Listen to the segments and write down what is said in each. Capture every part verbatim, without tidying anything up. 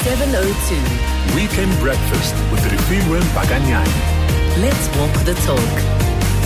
seven oh two. Weekend Breakfast with Rifilwe Baganyani. Let's walk the talk.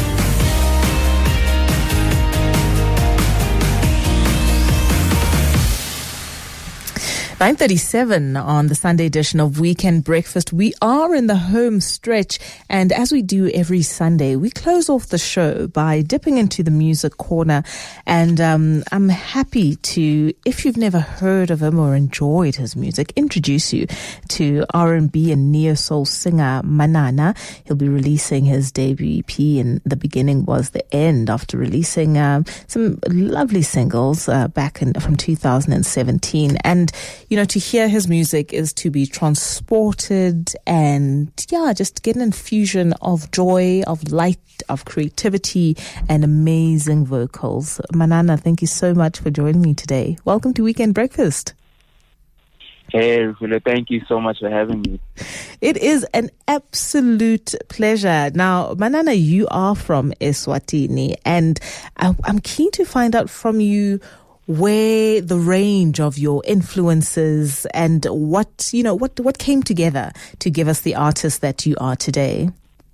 nine thirty-seven on the Sunday edition of Weekend Breakfast. We are in the home stretch, and as we do every Sunday, we close off the show by dipping into the music corner. And um, I'm happy to, if you've never heard of him or enjoyed his music, introduce you to R and B and neo-soul singer Manana. He'll be releasing his debut E P, and the beginning was the end, after releasing um, some lovely singles uh, back in from two thousand seventeen. And you know, to hear his music is to be transported and, yeah, just get an infusion of joy, of light, of creativity, and amazing vocals. Manana, thank you so much for joining me today. Welcome to Weekend Breakfast. Hey, Rufilo, thank you so much for having me. It is an absolute pleasure. Now, Manana, you are from Eswatini, and I, I'm keen to find out from you where the range of your influences and what, you know, what, what came together to give us the artist that you are today.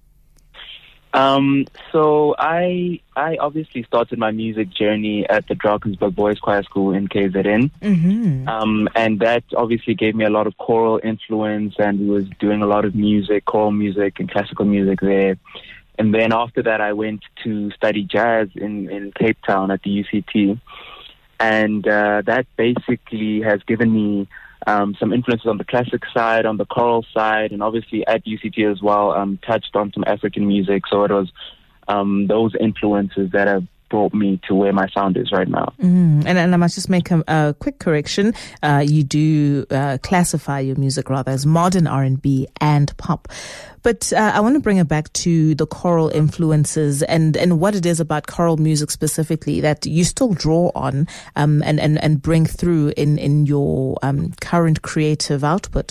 Um, so I I obviously started my music journey at the Drakensberg Boys Choir School in K Z N. Mm-hmm. Um, and that obviously gave me a lot of choral influence, and we was doing a lot of music, choral music and classical music there. And then after that, I went to study jazz in, in Cape Town at the U C T. And uh, that basically has given me um, some influences on the classic side, on the choral side, and obviously at U C T as well, um, touched on some African music. So it was um, those influences that have brought me to where my sound is right now. Mm. And, and I must just make a, a quick correction. Uh, you do uh, classify your music rather as modern R and B and pop. But uh, I want to bring it back to the choral influences and, and what it is about choral music specifically that you still draw on um, and, and, and bring through in, in your um, current creative output.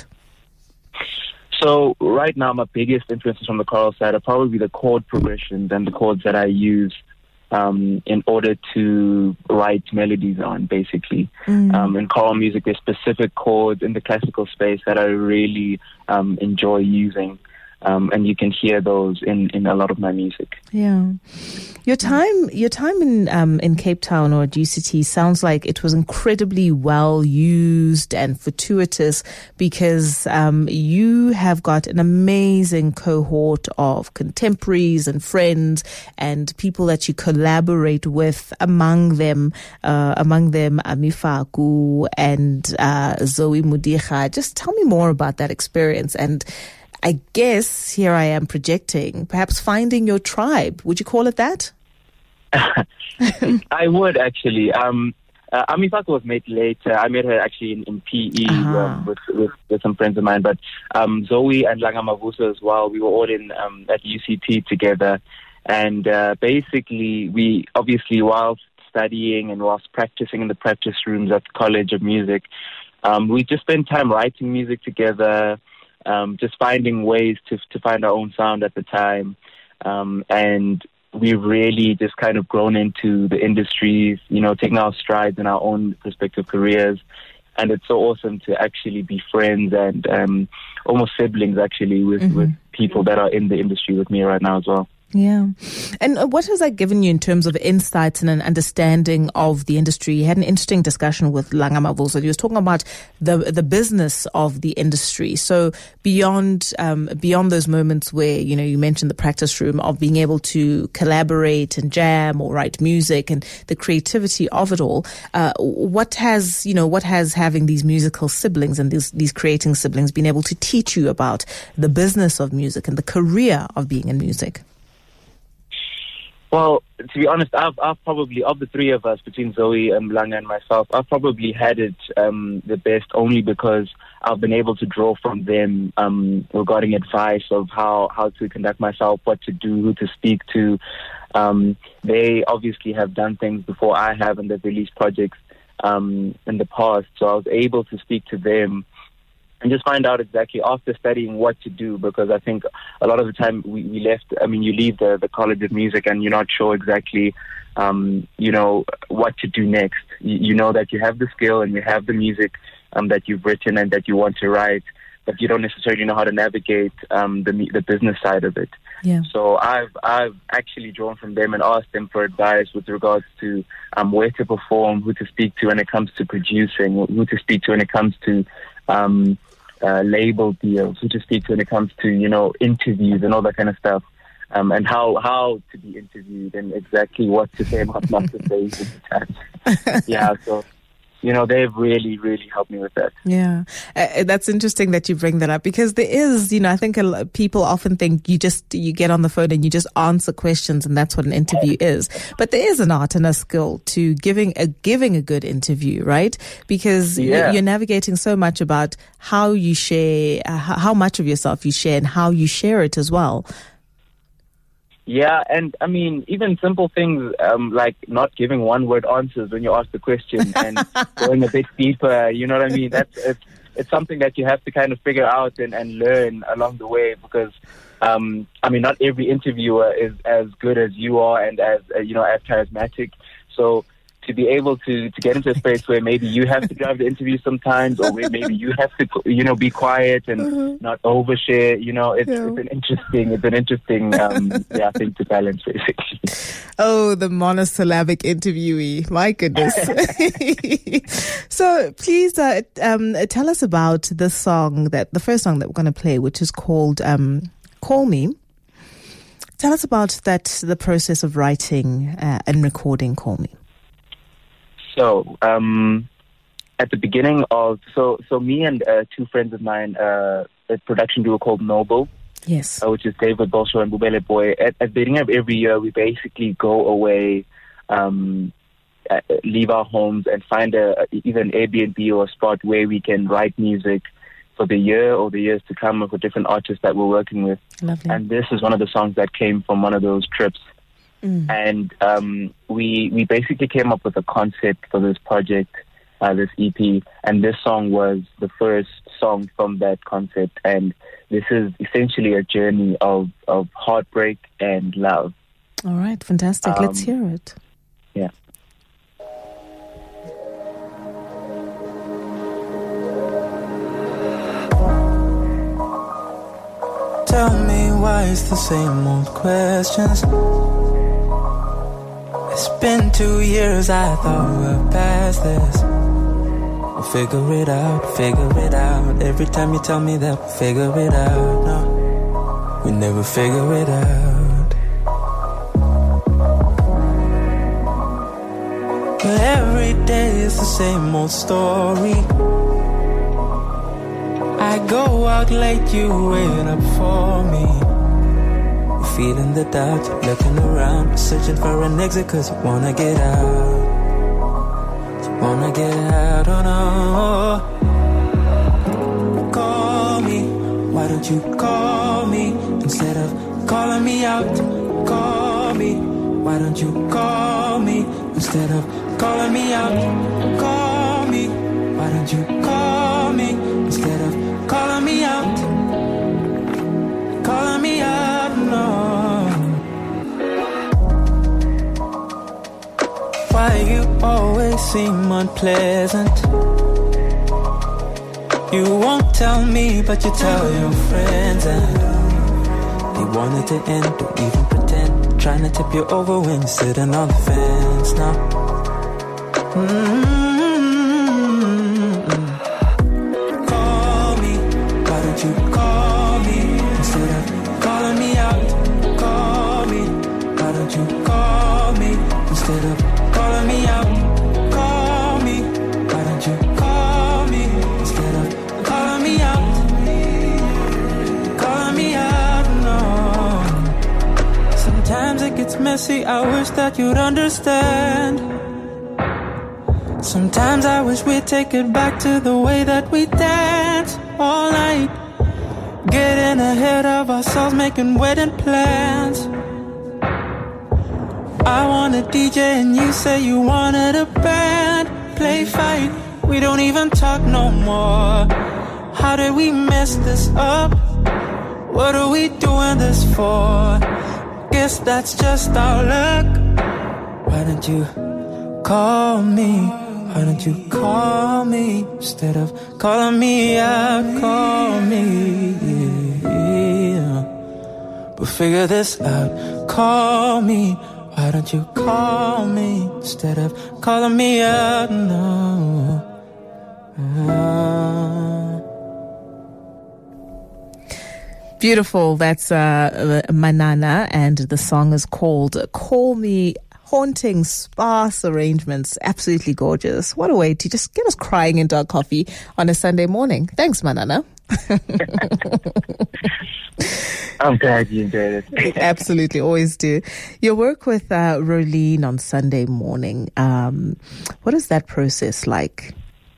So right now, my biggest influences from the choral side are probably the chord progressions and the chords that I use um, in order to write melodies on, basically. Mm. Um, in choral music, there's specific chords in the classical space that I really um, enjoy using. Um, and you can hear those in, in a lot of my music. Yeah, your time your time in um, in Cape Town or at U C T sounds like it was incredibly well used and fortuitous because um, you have got an amazing cohort of contemporaries and friends and people that you collaborate with. Among them, uh, among them, Amifaku and uh, Zoe Mudicha. Just tell me more about that experience and. I guess here I am projecting, perhaps finding your tribe. Would you call it that? I would actually. Um, uh, Amifaku was met later. I met her actually in, in P E uh-huh. um, with, with with some friends of mine. But um, Zoe and Langamavuso as well. We were all in um, at U C T together, and uh, basically we obviously whilst studying and whilst practicing in the practice rooms at the College of Music, um, we just spent time writing music together. Um, just finding ways to to find our own sound at the time. Um, and we've really just kind of grown into the industries, you know, taking our strides in our own respective careers. And it's so awesome to actually be friends and um, almost siblings, actually, with, mm-hmm. with people that are in the industry with me right now as well. Yeah. And what has that given you in terms of insights and an understanding of the industry? You had an interesting discussion with Langamavuso. He was talking about the the business of the industry. So beyond um, beyond those moments where, you know, you mentioned the practice room of being able to collaborate and jam or write music and the creativity of it all, uh, what has, you know, what has having these musical siblings and these, these creating siblings been able to teach you about the business of music and the career of being in music? Well, to be honest, I've, I've probably, of the three of us, between Zoe, um, Langa and myself, I've probably had it um, the best only because I've been able to draw from them um, regarding advice of how, how to conduct myself, what to do, who to speak to. Um, they obviously have done things before I have, and they've released projects um, in the past. So I was able to speak to them and just find out exactly after studying what to do, because I think a lot of the time we, we left, I mean, you leave the, the College of Music and you're not sure exactly, um, you know, what to do next. You, you know that you have the skill and you have the music um, that you've written and that you want to write, but you don't necessarily know how to navigate um, the the business side of it. Yeah. So I've I've actually drawn from them and asked them for advice with regards to um, where to perform, who to speak to when it comes to producing, who to speak to when it comes to um, uh, label deals, who to speak to when it comes to, you know, interviews and all that kind of stuff, um, and how how to be interviewed and exactly what to say and what not to say. Yeah, so. You know, they've really, really helped me with that. Yeah. Uh, that's interesting that you bring that up, because there is, you know, I think a lot, people often think you just, you get on the phone and you just answer questions and that's what an interview is. But there is an art and a skill to giving a, giving a good interview, right? Because yeah. you're navigating so much about how you share, uh, how much of yourself you share and how you share it as well. Yeah, and I mean, even simple things um, like not giving one-word answers when you ask the question and going a bit deeper, you know what I mean? That's it's, it's something that you have to kind of figure out and, and learn along the way, because, um, I mean, not every interviewer is as good as you are and as, uh, you know, as charismatic. So to be able to, to get into a space where maybe you have to drive the interview sometimes, or where maybe you have to, you know, be quiet and uh-huh. not overshare, you know, it's, yeah. it's an interesting, it's an interesting, um, yeah, thing to balance, basically. Oh, the monosyllabic interviewee. My goodness. So please, uh, um, tell us about the song that, the first song that we're going to play, which is called, um, Call Me. Tell us about that, the process of writing uh, and recording Call Me. So, um, at the beginning of, so so me and uh, two friends of mine, uh, a production duo called Noble, yes, uh, which is David Bolshaw and Bubele Boy. At, at the beginning of every year, we basically go away, um, uh, leave our homes and find a, either an Airbnb or a spot where we can write music for the year or the years to come for different artists that we're working with. Lovely. And this is one of the songs that came from one of those trips. Mm. And um, we we basically came up with a concept for this project, uh, this E P, and this song was the first song from that concept. And this is essentially a journey of, of heartbreak and love. All right, fantastic. Um, Let's hear it. Yeah. Tell me why it's the same old questions. It's been two years, I thought we're past this. We'll figure it out, figure it out. Every time you tell me that we'll figure it out, no, we never figure it out. But every day is the same old story. I go out late, you wait up for me. Feeling the doubt, looking around, searching for an exit cause you wanna get out. You wanna get out, oh no. Call me, why don't you call me instead of calling me out? Call me, why don't you call me instead of calling me out? Call me, why don't you call me instead of calling me out? Calling me out, no. Why you always seem unpleasant? You won't tell me, but you tell your friends, and they want it to end, don't even pretend. Trying to tip you over when you're sitting on the fence now. Mm-hmm. Call me, why don't you call me instead of calling me out? Call me, why don't you call me instead of calling me out? Call me, why don't you call me instead of calling me out? Calling me out, no. Sometimes it gets messy, I wish that you'd understand. Sometimes I wish we'd take it back to the way that we dance all night. Getting ahead of ourselves, making wedding plans. I want a D J and you say you wanted a band. Play fight, we don't even talk no more. How did we mess this up? What are we doing this for? Guess that's just our luck. Why don't you call me? Why don't you call me instead of calling me out? Call me, yeah. But figure this out. Call me. Why don't you call me instead of calling me out? No. Uh. Beautiful. That's uh, Manana, and the song is called Call Me. Haunting, sparse arrangements. Absolutely gorgeous. What a way to just get us crying into our coffee on a Sunday morning. Thanks, Manana. I'm glad you enjoyed it. Absolutely, always do. Your work with uh, Rolene on Sunday morning, um, what is that process like?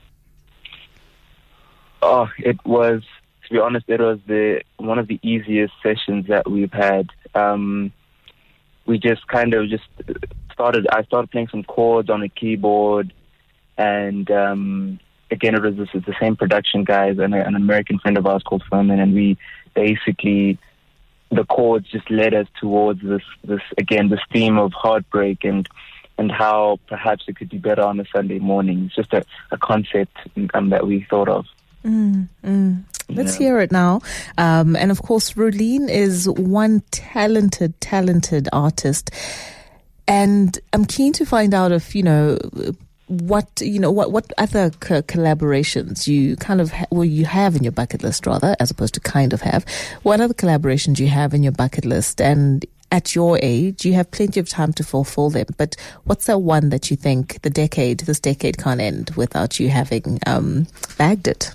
Oh, it was, to be honest, it was the one of the easiest sessions that we've had. Um, we just kind of just started, I started playing some chords on a keyboard, and um, again, it was this, the same production guys and a, an American friend of ours called Furman, and we basically, the chords just led us towards this, this again, this theme of heartbreak and and how perhaps it could be better on a Sunday morning. It's just a, a concept um, that we thought of. Mm, mm. Let's Yeah. hear it now. Um, and of course, Rolene is one talented, talented artist. And I'm keen to find out if, you know, what, you know, what, what other co- collaborations you kind of, ha- well, you have in your bucket list rather, as opposed to kind of have. What other collaborations you have in your bucket list? And at your age, you have plenty of time to fulfill them. But what's that one that you think the decade, this decade can't end without you having um, bagged it?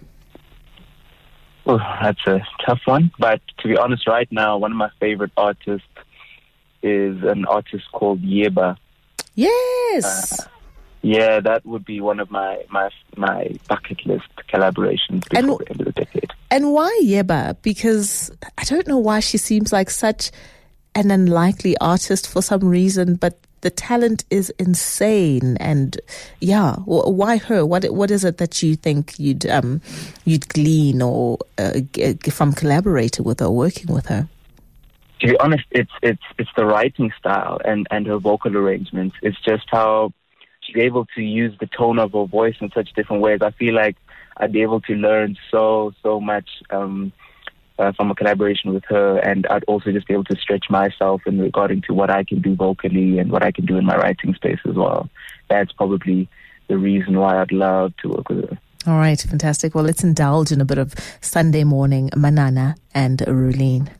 Oh, that's a tough one. But to be honest, right now, one of my favorite artists is an artist called Yeba. Yes. Uh, yeah, that would be one of my, my, my bucket list collaborations before And- the end of the decade. And why Yeba? Because I don't know why she seems like such an unlikely artist for some reason, but the talent is insane. And yeah, w- why her? What what is it that you think you'd um you'd glean or uh, g- g- from collaborating with her, or working with her? To be honest, it's it's it's the writing style and, and her vocal arrangements. It's just how she's able to use the tone of her voice in such different ways. I feel like I'd be able to learn so so much um, uh, from a collaboration with her, and I'd also just be able to stretch myself in regarding to what I can do vocally and what I can do in my writing space as well. That's probably the reason why I'd love to work with her. All right, fantastic. Well, let's indulge in a bit of Sunday morning Manana and Rolene.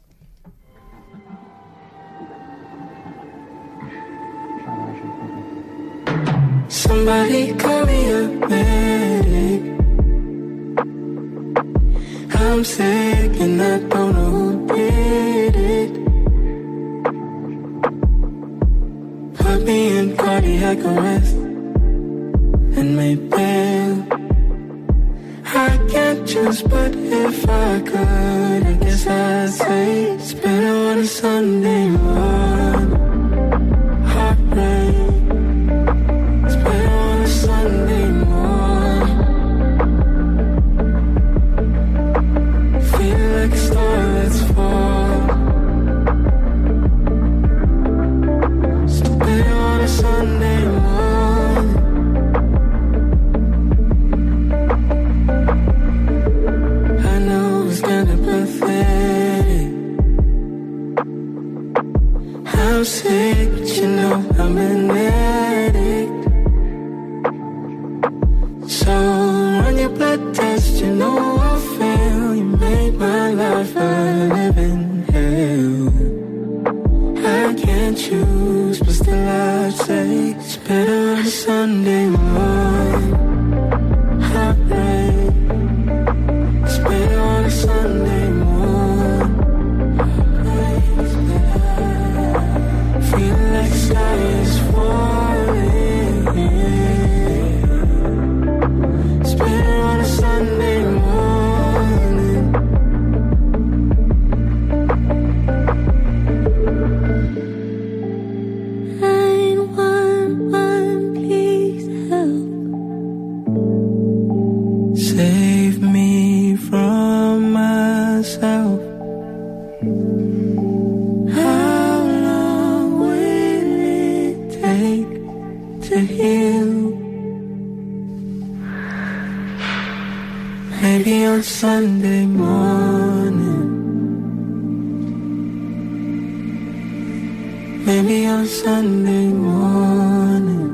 Somebody call me a medic. I'm sick and I don't know who did it. Put me in cardiac arrest and may bail. I can't choose, but if I could, I guess I'd say it's better on a Sunday morning. Heartbreak. Sunday morning, feel like a star that's falling. Still better on a Sunday morning. I know it's kinda pathetic. I'm sick, but you know I'm an addict. So run your blood test, you know I fail. You made my life a living hell. I can't choose, but still I'd say it's better on a Sunday morning. Heartbreak. It's better on a Sunday morning. Feel like the sky is falling. On a Sunday morning, nine one one, please help. Save me from myself. How long will it take to heal? Maybe on Sunday morning. Maybe on Sunday morning.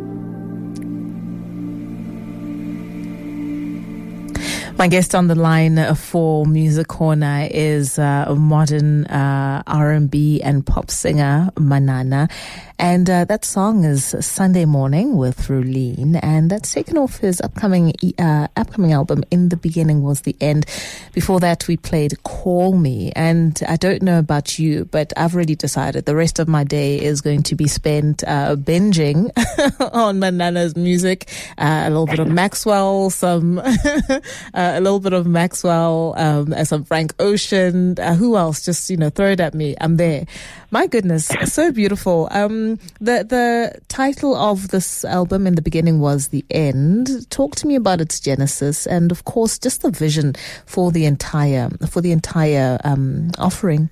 My guest on the line for Music Corner is uh, modern uh, R and B and pop singer Manana. And uh, that song is Sunday Morning with Rulene. And that's taken off his upcoming uh, upcoming album, In the Beginning Was the End. Before that, we played Call Me. And I don't know about you, but I've already decided the rest of my day is going to be spent uh, binging on Manana's music. Uh, a little bit of Maxwell, some... uh, a little bit of Maxwell, um, some Frank Ocean. Uh, who else? Just, you know, throw it at me. I'm there. My goodness, so beautiful. Um, the the title of this album In the Beginning Was the End. Talk to me about its genesis and, of course, just the vision for the entire for the entire um, offering.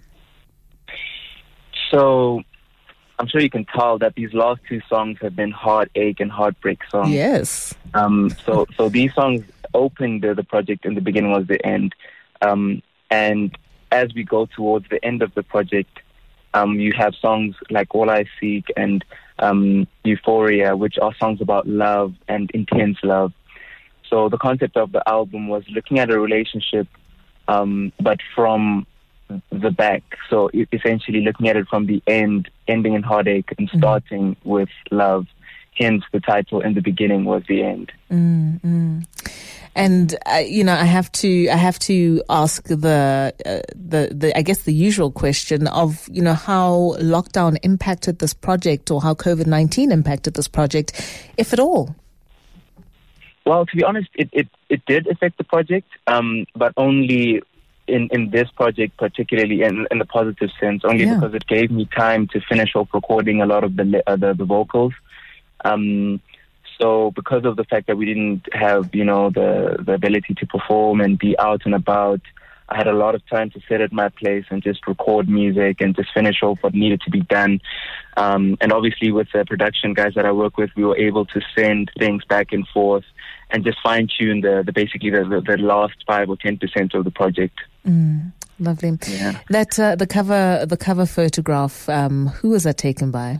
So, I'm sure you can tell that these last two songs have been heartache and heartbreak songs. Yes. Um. So, so these songs opened the, the project. In the Beginning Was the End. Um. And as we go towards the end of the project, um, you have songs like All I Seek and um, Euphoria, which are songs about love and intense love. So the concept of the album was looking at a relationship, um, but from the back. So essentially looking at it from the end, ending in heartache and starting mm-hmm. with love. Hence the title In the Beginning Was the End. Mm-hmm. And uh, you know, I have to, I have to ask the, uh, the, the, I guess the usual question of, you know, how lockdown impacted this project, or how COVID nineteen impacted this project, if at all. Well, to be honest, it it, it did affect the project, um, but only in, in this project, particularly in, in the positive sense, only yeah. because it gave me time to finish off recording a lot of the uh, the, the vocals. Um, So because of the fact that we didn't have, you know, the, the ability to perform and be out and about, I had a lot of time to sit at my place and just record music and just finish off what needed to be done. Um, and obviously with the production guys that I work with, we were able to send things back and forth and just fine-tune the, the basically the, the, the last five or ten percent of the project. Mm, lovely. Yeah. That uh, the cover the cover photograph, um, who was that taken by?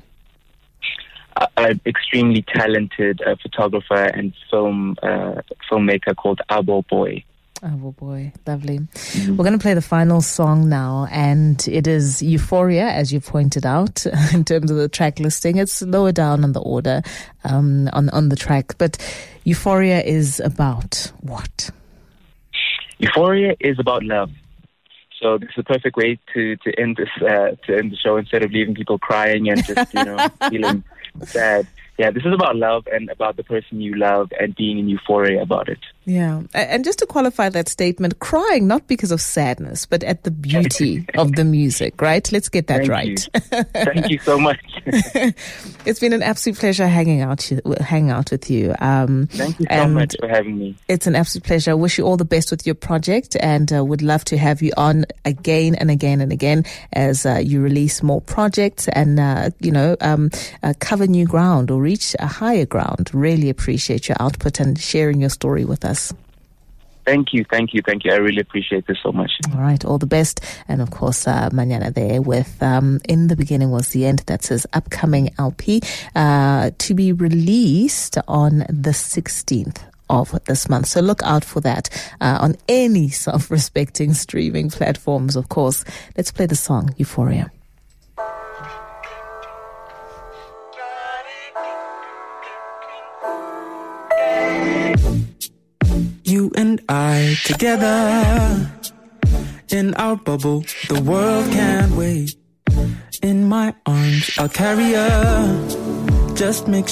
An extremely talented uh, photographer and film uh, filmmaker called Abo Boy. Abo Boy, lovely. Mm-hmm. We're going to play the final song now, and it is Euphoria, as you pointed out, in terms of the track listing. It's lower down on the order um, on on the track, but Euphoria is about what? Euphoria is about love. So this is a perfect way to to end this uh, to end the show instead of leaving people crying and just you know feeling sad. Yeah, this is about love and about the person you love and being in euphoria about it. Yeah. And just to qualify that statement, crying not because of sadness, but at the beauty of the music, right? Let's get that Thank right. You. Thank you so much. It's been an absolute pleasure hanging out, hanging out with you. Um, Thank you so much for having me. It's an absolute pleasure. I wish you all the best with your project, and uh, would love to have you on again and again and again as uh, you release more projects and, uh, you know, um, uh, cover new ground or reach a higher ground. Really appreciate your output and sharing your story with us. Thank you, thank you, thank you. I really appreciate this so much. All right, all the best. And of course, uh, Manana there with um, In the Beginning Was the End. That's his upcoming L P uh, to be released on the sixteenth of this month. So look out for that uh, on any self-respecting streaming platforms, of course. Let's play the song Euphoria. You and I together in our bubble, the world can't wait. In my arms, I'll carry her. Just make